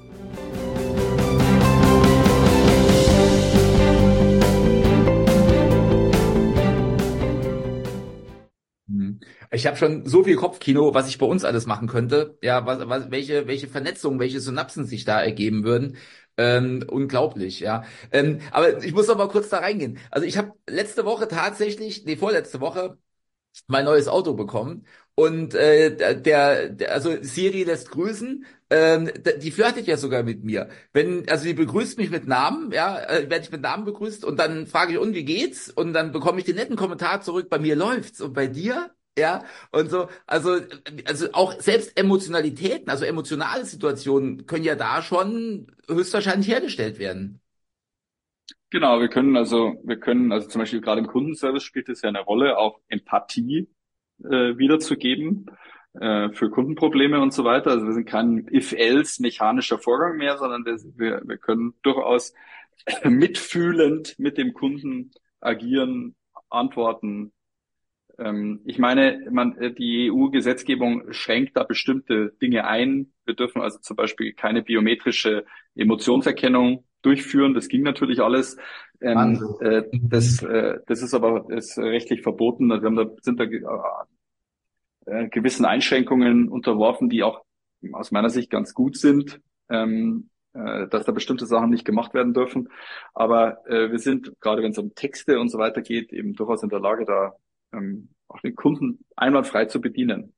Ich habe schon so viel Kopfkino, was ich bei uns alles machen könnte. Ja, was, was, welche, welche Vernetzungen, welche Synapsen sich da ergeben würden. Ähm, unglaublich, ja. Ähm, aber ich muss noch mal kurz da reingehen. Also ich habe letzte Woche tatsächlich, nee, vorletzte Woche mein neues Auto bekommen und äh, der, der, also Siri lässt grüßen. Ähm, die flirtet ja sogar mit mir. Wenn, also die begrüßt mich mit Namen, ja, äh, werde ich mit Namen begrüßt und dann frage ich, und wie geht's? Und dann bekomme ich den netten Kommentar zurück, bei mir läuft's und bei dir? Ja, und so, also, also auch selbst Emotionalitäten, also emotionale Situationen können ja da schon höchstwahrscheinlich hergestellt werden. Genau, wir können also, wir können also zum Beispiel gerade im Kundenservice spielt es ja eine Rolle, auch Empathie äh, wiederzugeben äh, für Kundenprobleme und so weiter. Also wir sind kein if-else mechanischer Vorgang mehr, sondern wir, wir können durchaus mitfühlend mit dem Kunden agieren, antworten. Ähm, ich meine, man, die E U-Gesetzgebung schränkt da bestimmte Dinge ein. Wir dürfen also zum Beispiel keine biometrische Emotionserkennung durchführen. Das ging natürlich alles. Ähm, äh, das, äh, das ist aber ist rechtlich verboten. Wir haben da, sind da äh, gewissen Einschränkungen unterworfen, die auch aus meiner Sicht ganz gut sind, ähm, äh, dass da bestimmte Sachen nicht gemacht werden dürfen. Aber äh, wir sind, gerade wenn es um Texte und so weiter geht, eben durchaus in der Lage, da ähm, auch den Kunden einwandfrei zu bedienen.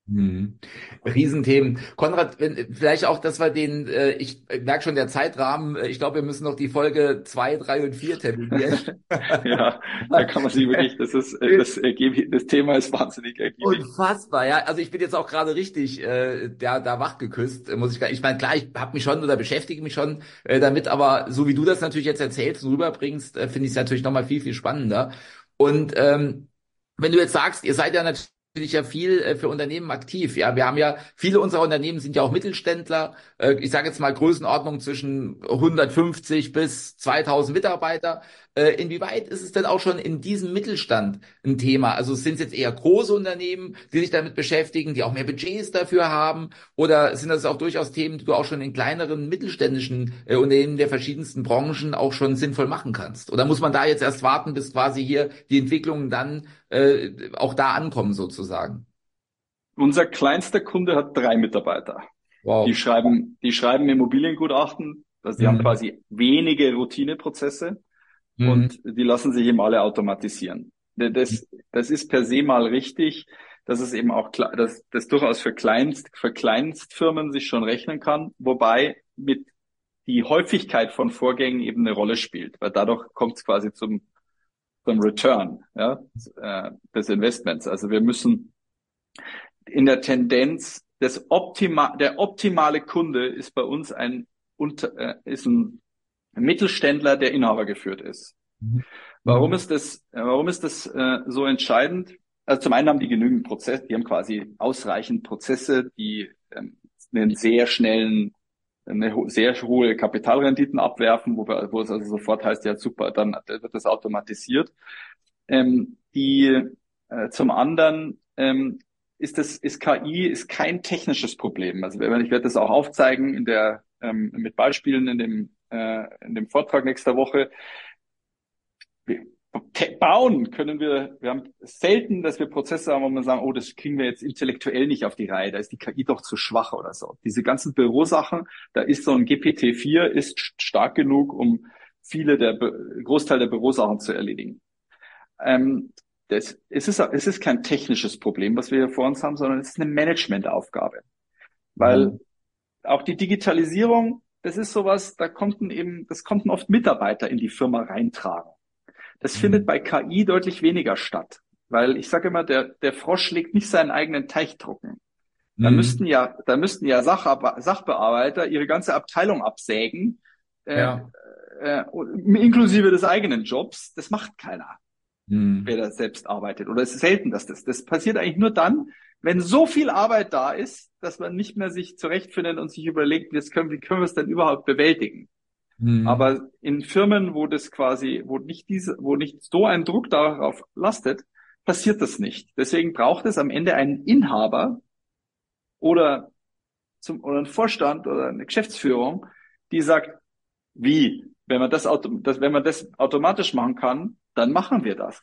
Hm. Riesenthemen. Konrad, wenn, vielleicht auch, dass wir den, äh, ich merke schon der Zeitrahmen, äh, ich glaube, wir müssen noch die Folge zwei, drei und vier terminieren. Ja, da kann man sich wirklich, das ist, äh, das ergiebig, das Thema ist wahnsinnig ergiebig. Unfassbar, ja. Also ich bin jetzt auch gerade richtig äh, da, da wach geküsst, äh, muss ich gar Ich meine, klar, ich habe mich schon oder beschäftige mich schon äh, damit, aber so wie du das natürlich jetzt erzählst und rüberbringst, äh, finde ich es natürlich nochmal viel, viel spannender. Und ähm, wenn du jetzt sagst, ihr seid ja natürlich ja viel äh, für Unternehmen aktiv. Ja, wir haben ja, viele unserer Unternehmen sind ja auch Mittelständler. Äh, ich sage jetzt mal Größenordnung zwischen hundertfünfzig bis zweitausend Mitarbeiter. Äh, inwieweit ist es denn auch schon in diesem Mittelstand ein Thema? Also sind es jetzt eher große Unternehmen, die sich damit beschäftigen, die auch mehr Budgets dafür haben? Oder sind das auch durchaus Themen, die du auch schon in kleineren mittelständischen äh, Unternehmen der verschiedensten Branchen auch schon sinnvoll machen kannst? Oder muss man da jetzt erst warten, bis quasi hier die Entwicklungen dann äh, auch da ankommen sozusagen? Unser kleinster Kunde hat drei Mitarbeiter. Die Wow. schreiben, die schreiben Immobiliengutachten. Also die haben Mhm. quasi wenige Routineprozesse Mhm. und die lassen sich eben alle automatisieren. Das, das ist per se mal richtig, dass es eben auch klar, dass das durchaus für Kleinst, für Kleinstfirmen sich schon rechnen kann, wobei mit die Häufigkeit von Vorgängen eben eine Rolle spielt, weil dadurch kommt es quasi zum, zum Return, ja, äh, des Investments. Also wir müssen in der Tendenz das Optima, der optimale Kunde ist bei uns ein, äh, ist ein Mittelständler, der Inhaber geführt ist. Warum Mhm. ist das, warum ist das äh, so entscheidend? Also zum einen haben die genügend Prozesse, die haben quasi ausreichend Prozesse, die ähm, einen sehr schnellen, eine ho sehr hohe Kapitalrenditen abwerfen, wo, wir, wo es also sofort heißt, ja super, dann wird das automatisiert. Ähm, die äh, zum anderen ähm, ist das ist K I ist kein technisches Problem. Also ich werde das auch aufzeigen in der ähm, mit Beispielen in dem äh, in dem Vortrag nächster Woche. Wir bauen können wir, wir haben selten, dass wir Prozesse haben, wo wir sagen, oh, das kriegen wir jetzt intellektuell nicht auf die Reihe, da ist die K I doch zu schwach oder so. Diese ganzen Bürosachen, da ist so ein G P T vier ist stark genug, um viele der Großteil der Bürosachen zu erledigen. Ähm, das, es ist, es ist kein technisches Problem, was wir hier vor uns haben, sondern es ist eine Managementaufgabe. Weil Mhm. auch die Digitalisierung, das ist sowas, da konnten eben, das konnten oft Mitarbeiter in die Firma reintragen. Das findet Mhm. bei K I deutlich weniger statt. Weil ich sage immer, der, der Frosch legt nicht seinen eigenen Teich trocken. Da müssten Mhm. ja, da müssten ja Sachar- Sachbearbeiter ihre ganze Abteilung absägen, äh, Ja. äh, inklusive des eigenen Jobs. Das macht keiner, wer Mhm. da selbst arbeitet. Oder es ist selten, dass das, das passiert eigentlich nur dann, wenn so viel Arbeit da ist, dass man nicht mehr sich zurechtfindet und sich überlegt, wie können, wie können wir es denn überhaupt bewältigen? Mhm. Aber in Firmen, wo das quasi, wo nicht diese, wo nicht so ein Druck darauf lastet, passiert das nicht. Deswegen braucht es am Ende einen Inhaber oder zum, oder einen Vorstand oder eine Geschäftsführung, die sagt, wie, wenn man das, auto, das, wenn man das automatisch machen kann, dann machen wir das.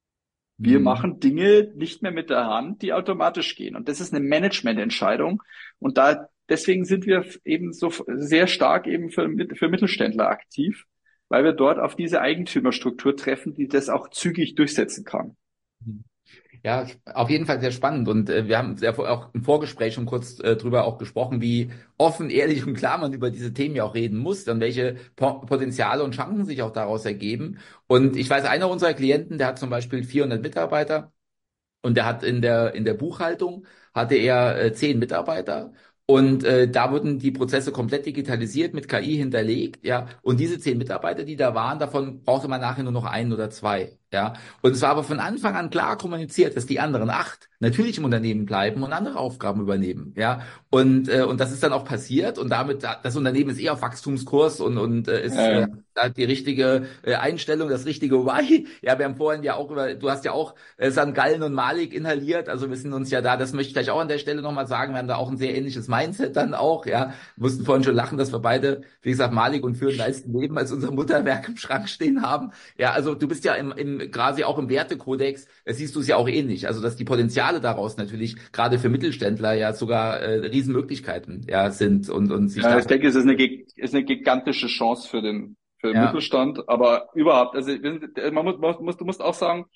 Wir Mhm. machen Dinge nicht mehr mit der Hand, die automatisch gehen. Und das ist eine Managemententscheidung. Und da, deswegen sind wir eben so sehr stark eben für, für Mittelständler aktiv, weil wir dort auf diese Eigentümerstruktur treffen, die das auch zügig durchsetzen kann. Mhm. Ja, auf jeden Fall sehr spannend. Und äh, wir haben sehr vor- auch im Vorgespräch schon kurz äh, drüber auch gesprochen, wie offen, ehrlich und klar man über diese Themen ja auch reden muss, dann welche Po- Potenziale und Chancen sich auch daraus ergeben. Und ich weiß, einer unserer Klienten, der hat zum Beispiel vierhundert Mitarbeiter. Und der hat in der, in der Buchhaltung hatte er äh, zehn Mitarbeiter. Und äh, da wurden die Prozesse komplett digitalisiert, mit K I hinterlegt, ja. Und diese zehn Mitarbeiter, die da waren, davon brauchte man nachher nur noch einen oder zwei, ja. Und es war aber von Anfang an klar kommuniziert, dass die anderen acht natürlich im Unternehmen bleiben und andere Aufgaben übernehmen, ja. Und äh, und das ist dann auch passiert. Und damit das Unternehmen ist eher auf Wachstumskurs und und äh, ist äh, Äh, hat die richtige äh, Einstellung, das richtige Why. Ja, wir haben vorhin ja auch über, du hast ja auch äh, Sankt Gallen und Malik inhaliert. Also wir sind uns ja da, das möchte ich gleich auch an der Stelle nochmal sagen, wir haben da auch ein sehr ähnliches Mindset dann auch, ja. Wir mussten vorhin schon lachen, dass wir beide, wie gesagt, Malik und Für ein Leisten Leben als unser Mutterwerk im Schrank stehen haben. Ja, also du bist ja im, im quasi auch im Wertekodex, äh, siehst du es ja auch ähnlich. Also dass die Potenziale daraus natürlich gerade für Mittelständler ja sogar äh, Riesenmöglichkeiten ja sind und, und sich ja, da ich denke, es ist eine, ist eine gigantische Chance für den, für den ja. Mittelstand, aber überhaupt, also wir sind- man muss, man muss, du musst auch sagen,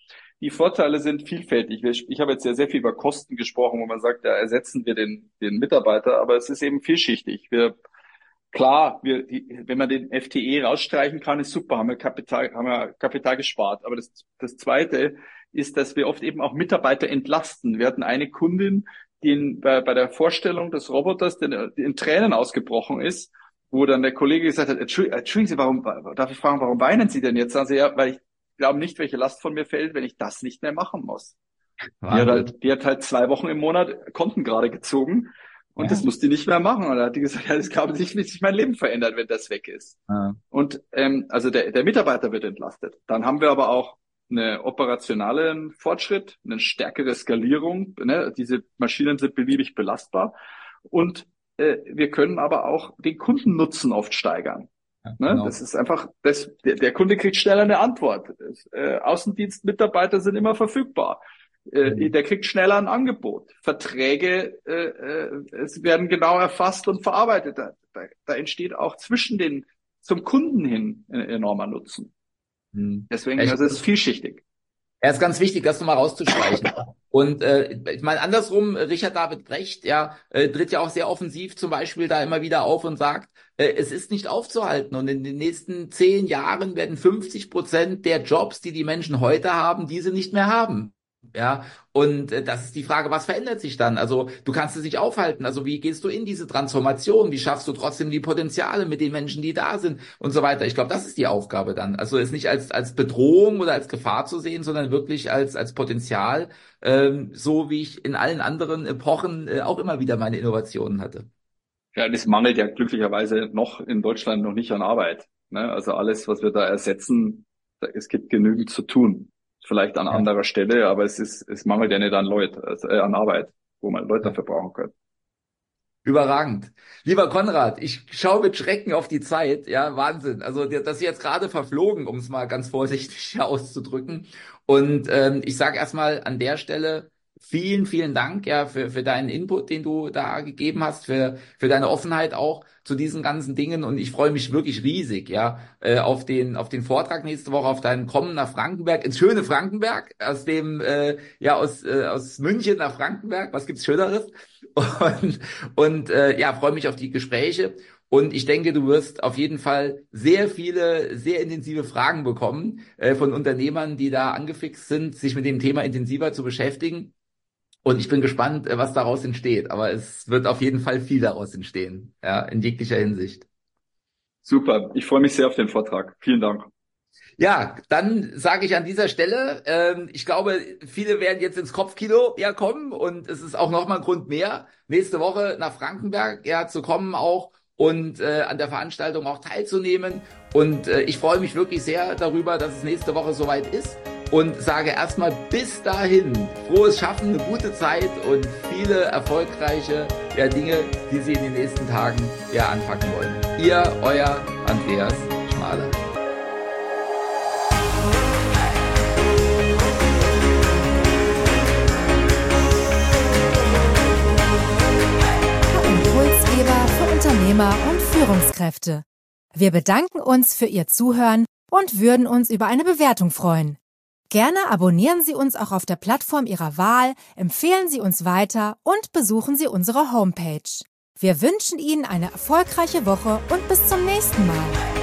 die Vorteile sind vielfältig. Ich habe jetzt ja sehr viel über Kosten gesprochen, wo man sagt, ja, ersetzen wir den, den Mitarbeiter, aber es ist eben vielschichtig. Wir, klar, wir, die, wenn man den F T E rausstreichen kann, ist super, haben wir Kapital, haben wir Kapital gespart. Aber das, das Zweite ist, dass wir oft eben auch Mitarbeiter entlasten. Wir hatten eine Kundin, die in, bei, bei der Vorstellung des Roboters die in Tränen ausgebrochen ist, wo dann der Kollege gesagt hat, entschuldigen Sie, warum, darf ich fragen, warum weinen Sie denn jetzt? Sagen sie, ja, weil ich glaube nicht, welche Last von mir fällt, wenn ich das nicht mehr machen muss. Die hat, halt, die hat halt zwei Wochen im Monat Konten gerade gezogen und ja. das muss die nicht mehr machen. Und da hat die gesagt, ja, das glaube ich, wie sich mein Leben verändert, wenn das weg ist. Ja. Und ähm, also der, der Mitarbeiter wird entlastet. Dann haben wir aber auch eine operationalen Fortschritt, eine stärkere Skalierung. Ne? Diese Maschinen sind beliebig belastbar. Und äh, wir können aber auch den Kundennutzen oft steigern. Ja, ne? Genau. Das ist einfach, das, der, der Kunde kriegt schneller eine Antwort. Das, äh, Außendienstmitarbeiter sind immer verfügbar. Äh, mhm. Der kriegt schneller ein Angebot. Verträge äh, äh, es werden genau erfasst und verarbeitet. Da, da, da entsteht auch zwischen den zum Kunden hin ein enormer Nutzen. Mhm. Deswegen, Echt? also es ist vielschichtig. Ja, ist ganz wichtig, das nochmal rauszustreichen. Und äh, ich meine, andersrum, Richard David Brecht, ja, äh, tritt ja auch sehr offensiv zum Beispiel da immer wieder auf und sagt, äh, es ist nicht aufzuhalten. Und in den nächsten zehn Jahren werden fünfzig Prozent der Jobs, die die Menschen heute haben, diese nicht mehr haben. Ja, und äh, das ist die Frage, was verändert sich dann? Also du kannst es nicht aufhalten. Also wie gehst du in diese Transformation? Wie schaffst du trotzdem die Potenziale mit den Menschen, die da sind und so weiter? Ich glaube, das ist die Aufgabe dann. Also es nicht als als Bedrohung oder als Gefahr zu sehen, sondern wirklich als als Potenzial, ähm, so wie ich in allen anderen Epochen äh, auch immer wieder meine Innovationen hatte. Ja, das mangelt ja glücklicherweise noch in Deutschland noch nicht an Arbeit. Ne? Also alles, was wir da ersetzen, es gibt genügend zu tun. Vielleicht an ja. anderer Stelle, aber es ist, es mangelt ja nicht an Leute, also, äh, an Arbeit, wo man Leute dafür brauchen kann. Überragend. Lieber Konrad, ich schaue mit Schrecken auf die Zeit. Ja, Wahnsinn. Also das ist jetzt gerade verflogen, um es mal ganz vorsichtig auszudrücken. Und ähm, ich sage erstmal an der Stelle vielen, vielen Dank ja für für deinen Input, den du da gegeben hast, für für deine Offenheit auch zu diesen ganzen Dingen. Und ich freue mich wirklich riesig ja äh, auf den auf den Vortrag nächste Woche, auf deinen Kommen nach Frankenberg, ins schöne Frankenberg, aus dem äh, ja aus äh, aus München nach Frankenberg. Was gibt's Schöneres? Und und äh, ja, freue mich auf die Gespräche. Und ich denke, du wirst auf jeden Fall sehr viele, sehr intensive Fragen bekommen äh, von Unternehmern, die da angefixt sind, sich mit dem Thema intensiver zu beschäftigen. Und ich bin gespannt, was daraus entsteht. Aber es wird auf jeden Fall viel daraus entstehen, ja, in jeglicher Hinsicht. Super, ich freue mich sehr auf den Vortrag. Vielen Dank. Ja, dann sage ich an dieser Stelle, ähm, ich glaube, viele werden jetzt ins Kopfkino ja kommen und es ist auch nochmal ein Grund mehr, nächste Woche nach Frankenberg ja zu kommen auch und äh, an der Veranstaltung auch teilzunehmen. Und äh, ich freue mich wirklich sehr darüber, dass es nächste Woche soweit ist. Und sage erstmal bis dahin frohes Schaffen, eine gute Zeit und viele erfolgreiche ja, Dinge, die Sie in den nächsten Tagen ja anpacken wollen. Ihr, euer Andreas Schmaler. Impulsgeber für Unternehmer und Führungskräfte. Wir bedanken uns für Ihr Zuhören und würden uns über eine Bewertung freuen. Gerne abonnieren Sie uns auch auf der Plattform Ihrer Wahl, empfehlen Sie uns weiter und besuchen Sie unsere Homepage. Wir wünschen Ihnen eine erfolgreiche Woche und bis zum nächsten Mal.